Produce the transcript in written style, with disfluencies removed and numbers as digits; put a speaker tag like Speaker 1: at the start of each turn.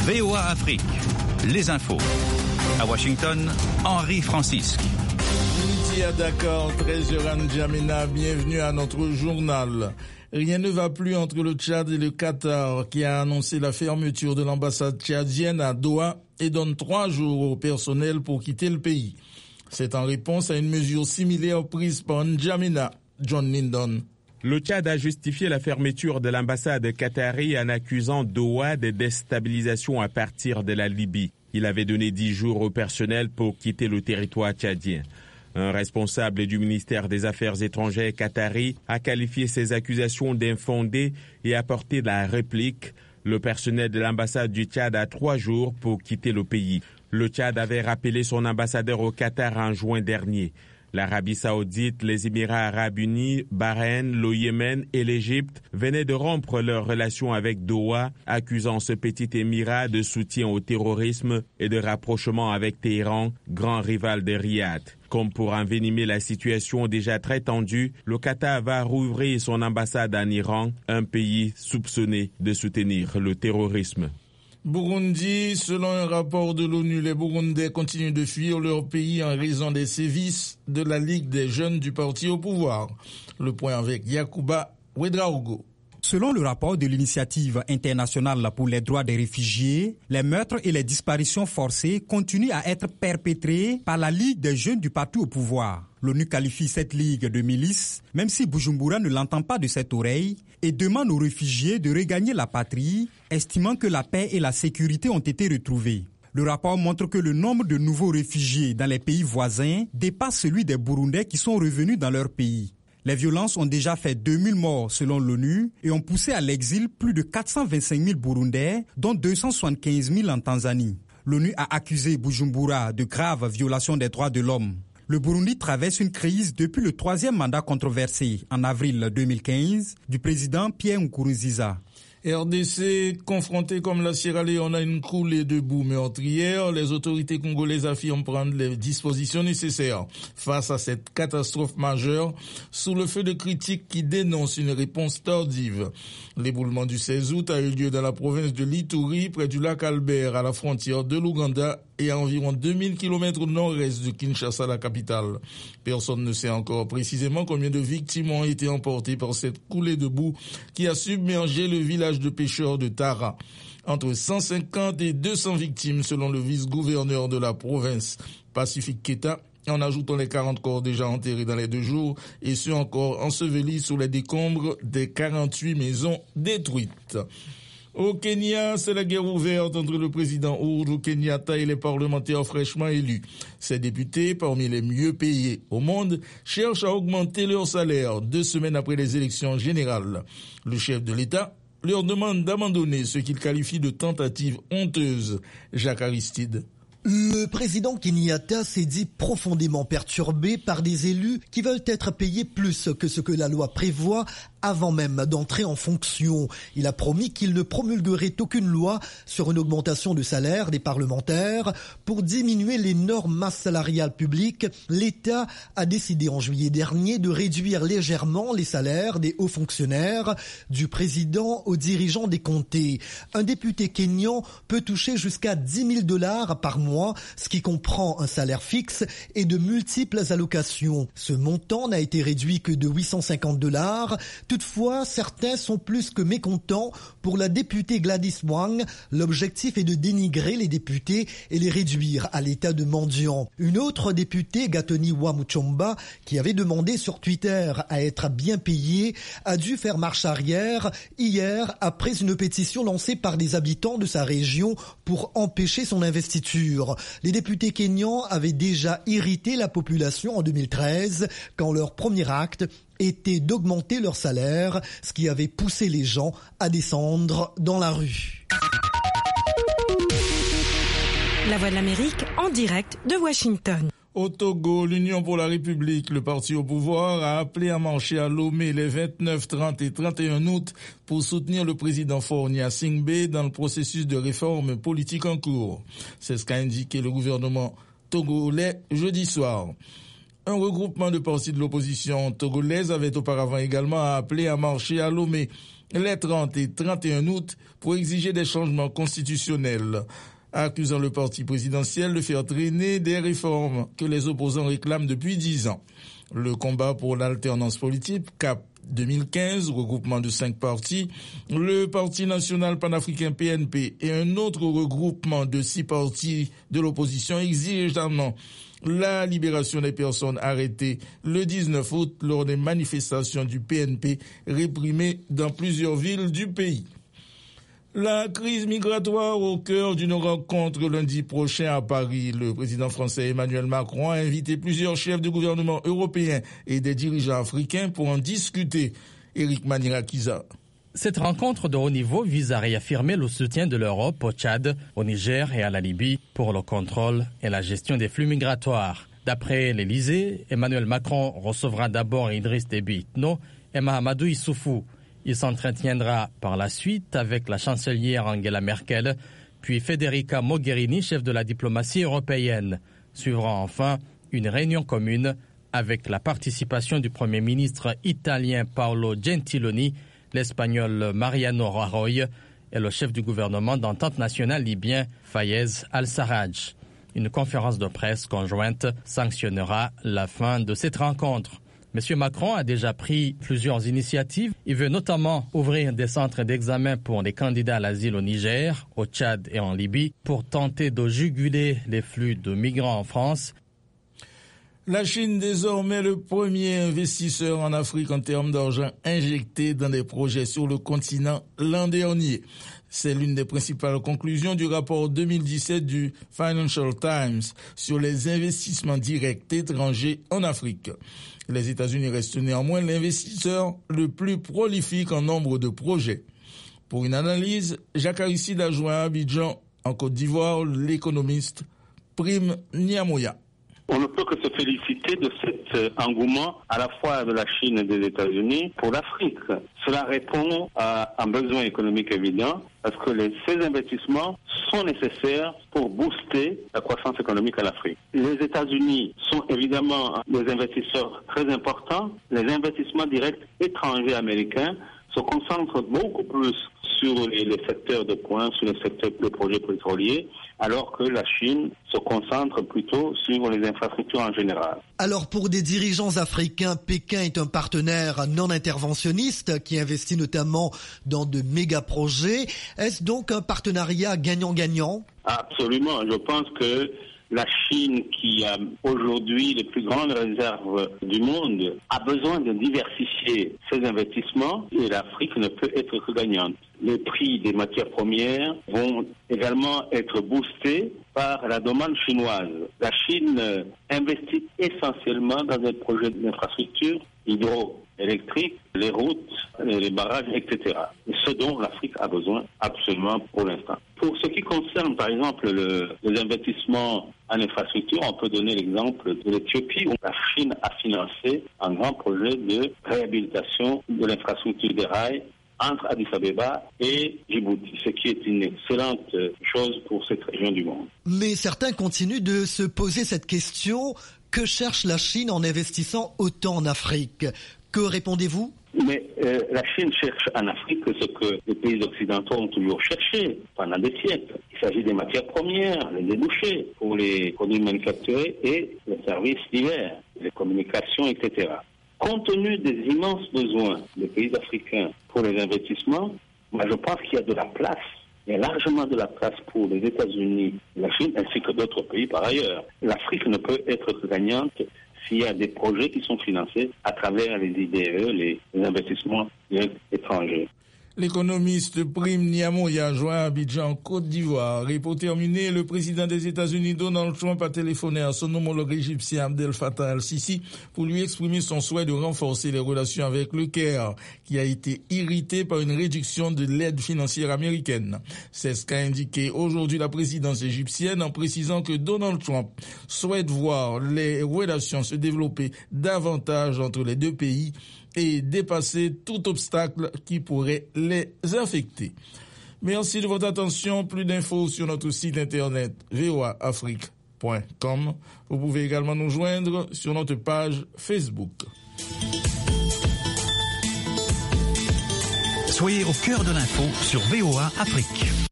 Speaker 1: VOA Afrique, les infos. À Washington, Henri Francisque.
Speaker 2: Midi à Dakar, 13h N'Djamena, bienvenue à notre journal. Rien ne va plus entre le Tchad et le Qatar, qui a annoncé la fermeture de l'ambassade tchadienne à Doha et donne 3 jours au personnel pour quitter le pays. C'est en réponse à une mesure similaire prise par N'Djamena. John Lindon.
Speaker 3: Le Tchad a justifié la fermeture de l'ambassade qatari en accusant Doha de déstabilisation à partir de la Libye. Il avait donné 10 jours au personnel pour quitter le territoire tchadien. Un responsable du ministère des Affaires étrangères qatari a qualifié ces accusations d'infondées et apporté la réplique. Le personnel de l'ambassade du Tchad a 3 jours pour quitter le pays. Le Tchad avait rappelé son ambassadeur au Qatar en juin dernier. L'Arabie saoudite, les Émirats arabes unis, Bahreïn, le Yémen et l'Égypte venaient de rompre leurs relations avec Doha, accusant ce petit émirat de soutien au terrorisme et de rapprochement avec Téhéran, grand rival de Riyad. Comme pour envenimer la situation déjà très tendue, le Qatar va rouvrir son ambassade en Iran, un pays soupçonné de soutenir le terrorisme.
Speaker 2: Burundi, selon un rapport de l'ONU, les Burundais continuent de fuir leur pays en raison des sévices de la Ligue des jeunes du parti au pouvoir. Le point avec Yacouba Ouedraogo.
Speaker 4: Selon le rapport de l'Initiative internationale pour les droits des réfugiés, les meurtres et les disparitions forcées continuent à être perpétrés par la Ligue des jeunes du parti au pouvoir. L'ONU qualifie cette ligue de milice, même si Bujumbura ne l'entend pas de cette oreille, et demande aux réfugiés de regagner la patrie, estimant que la paix et la sécurité ont été retrouvées. Le rapport montre que le nombre de nouveaux réfugiés dans les pays voisins dépasse celui des Burundais qui sont revenus dans leur pays. Les violences ont déjà fait 2000 morts selon l'ONU et ont poussé à l'exil plus de 425 000 Burundais, dont 275 000 en Tanzanie. L'ONU a accusé Bujumbura de graves violations des droits de l'homme. Le Burundi traverse une crise depuis le 3e mandat controversé en avril 2015 du président Pierre Nkurunziza.
Speaker 2: RDC, confronté comme la Sierra Leone à une coulée de boue meurtrière, les autorités congolaises affirment prendre les dispositions nécessaires face à cette catastrophe majeure, sous le feu de critiques qui dénoncent une réponse tardive. L'éboulement du 16 août a eu lieu dans la province de l'Ituri, près du lac Albert, à la frontière de l'Ouganda et à environ 2000 km au nord-est de Kinshasa, la capitale. Personne ne sait encore précisément combien de victimes ont été emportées par cette coulée de boue qui a submergé le village de pêcheurs de Tara. Entre 150 et 200 victimes selon le vice-gouverneur de la province, Pacifique Keta, en ajoutant les 40 corps déjà enterrés dans les 2 jours et ceux encore ensevelis sous les décombres des 48 maisons détruites. Au Kenya, c'est la guerre ouverte entre le président Uhuru Kenyatta et les parlementaires fraîchement élus. Ces députés, parmi les mieux payés au monde, cherchent à augmenter leur salaire 2 semaines après les élections générales. Le chef de l'État leur demande d'abandonner ce qu'il qualifie de tentative honteuse. Jacques Aristide.
Speaker 5: Le président Kenyatta s'est dit profondément perturbé par des élus qui veulent être payés plus que ce que la loi prévoit avant même d'entrer en fonction. Il a promis qu'il ne promulguerait aucune loi sur une augmentation de salaire des parlementaires. Pour diminuer l'énorme masse salariale publique, l'État a décidé en juillet dernier de réduire légèrement les salaires des hauts fonctionnaires, du président aux dirigeants des comtés. Un député kényan peut toucher jusqu'à $10,000 par mois, ce qui comprend un salaire fixe et de multiples allocations. Ce montant n'a été réduit que de $850. Toutefois, certains sont plus que mécontents. Pour la députée Gladys Wang, l'objectif est de dénigrer les députés et les réduire à l'état de mendiants. Une autre députée, Gathoni Wamuchomba, qui avait demandé sur Twitter à être bien payée, a dû faire marche arrière hier après une pétition lancée par des habitants de sa région pour empêcher son investiture. Les députés kenyans avaient déjà irrité la population en 2013 quand leur premier acte était d'augmenter leur salaire, ce qui avait poussé les gens à descendre dans la rue.
Speaker 6: La Voix de l'Amérique en direct de Washington.
Speaker 2: Au Togo, l'Union pour la République, le parti au pouvoir, a appelé à marcher à Lomé les 29, 30 et 31 août pour soutenir le président Faure Gnassingbé dans le processus de réforme politique en cours. C'est ce qu'a indiqué le gouvernement togolais jeudi soir. Un regroupement de partis de l'opposition togolaise avait auparavant également appelé à marcher à Lomé. les 30 et 31 août pour exiger des changements constitutionnels, accusant le parti présidentiel de faire traîner des réformes que les opposants réclament depuis 10 ans. Le combat pour l'alternance politique, CAP 2015, regroupement de 5 partis, le Parti national panafricain PNP et un autre regroupement de 6 partis de l'opposition exigent notamment la libération des personnes arrêtées le 19 août lors des manifestations du PNP réprimées dans plusieurs villes du pays. La crise migratoire au cœur d'une rencontre lundi prochain à Paris. Le président français Emmanuel Macron a invité plusieurs chefs de gouvernement européens et des dirigeants africains pour en discuter. Éric Manirakiza.
Speaker 7: Cette rencontre de haut niveau vise à réaffirmer le soutien de l'Europe au Tchad, au Niger et à la Libye pour le contrôle et la gestion des flux migratoires. D'après l'Élysée, Emmanuel Macron recevra d'abord Idriss Déby Itno et Mahamadou Issoufou. Il s'entretiendra par la suite avec la chancelière Angela Merkel, puis Federica Mogherini, chef de la diplomatie européenne. Suivra enfin une réunion commune avec la participation du Premier ministre italien Paolo Gentiloni, l'Espagnol Mariano Rajoy et le chef du gouvernement d'entente nationale libyen Fayez al-Sarraj. Une conférence de presse conjointe sanctionnera la fin de cette rencontre. M. Macron a déjà pris plusieurs initiatives. Il veut notamment ouvrir des centres d'examen pour les candidats à l'asile au Niger, au Tchad et en Libye pour tenter de juguler les flux de migrants en France.
Speaker 2: La Chine, désormais le premier investisseur en Afrique en termes d'argent injecté dans des projets sur le continent l'an dernier. C'est l'une des principales conclusions du rapport 2017 du Financial Times sur les investissements directs étrangers en Afrique. Les États-Unis restent néanmoins l'investisseur le plus prolifique en nombre de projets. Pour une analyse, Jacques Aristide a joint à Abidjan, en Côte d'Ivoire, l'économiste Prime Niamoya.
Speaker 8: On ne peut que se féliciter de cet engouement à la fois de la Chine et des États-Unis pour l'Afrique. Cela répond à un besoin économique évident parce que ces investissements sont nécessaires pour booster la croissance économique en Afrique. Les États-Unis sont évidemment des investisseurs très importants. Les investissements directs étrangers américains se concentrent beaucoup plus sur les secteurs de pointe, sur les secteurs de projets pétroliers, alors que la Chine se concentre plutôt sur les infrastructures en général.
Speaker 5: Alors pour des dirigeants africains, Pékin est un partenaire non interventionniste qui investit notamment dans de méga projets. Est-ce donc un partenariat gagnant-gagnant ?
Speaker 8: Absolument. Je pense que la Chine, qui a aujourd'hui les plus grandes réserves du monde, a besoin de diversifier ses investissements et l'Afrique ne peut être que gagnante. Les prix des matières premières vont également être boostés par la demande chinoise. La Chine investit essentiellement dans des projets d'infrastructures hydroélectriques, les routes, les barrages, etc. Et ce dont l'Afrique a besoin absolument pour l'instant. Pour ce qui concerne, par exemple, les investissements en infrastructure, on peut donner l'exemple de l'Éthiopie, où la Chine a financé un grand projet de réhabilitation de l'infrastructure des rails entre Addis Abeba et Djibouti, ce qui est une excellente chose pour cette région du monde.
Speaker 5: Mais certains continuent de se poser cette question, que cherche la Chine en investissant autant en Afrique ? Que répondez-vous ?
Speaker 8: Mais la Chine cherche en Afrique ce que les pays occidentaux ont toujours cherché pendant des siècles. Il s'agit des matières premières, les débouchés pour les produits manufacturés et les services divers, les communications, etc. Compte tenu des immenses besoins des pays africains pour les investissements, moi je pense qu'il y a de la place. Il y a largement de la place pour les États-Unis, la Chine ainsi que d'autres pays par ailleurs. L'Afrique ne peut être que gagnante s'il y a des projets qui sont financés à travers les IDE, les investissements étrangers.
Speaker 2: L'économiste Prime Niamoya joint à Abidjan, Côte d'Ivoire. Et pour terminer, le président des États-Unis, Donald Trump, a téléphoné à son homologue égyptien Abdel Fattah al-Sisi pour lui exprimer son souhait de renforcer les relations avec le Caire, qui a été irrité par une réduction de l'aide financière américaine. C'est ce qu'a indiqué aujourd'hui la présidence égyptienne en précisant que Donald Trump souhaite voir les relations se développer davantage entre les deux pays et dépasser tout obstacle qui pourrait les affecter. Merci de votre attention. Plus d'infos sur notre site internet voaafrique.com. Vous pouvez également nous joindre sur notre page Facebook.
Speaker 1: Soyez au cœur de l'info sur VOA Afrique.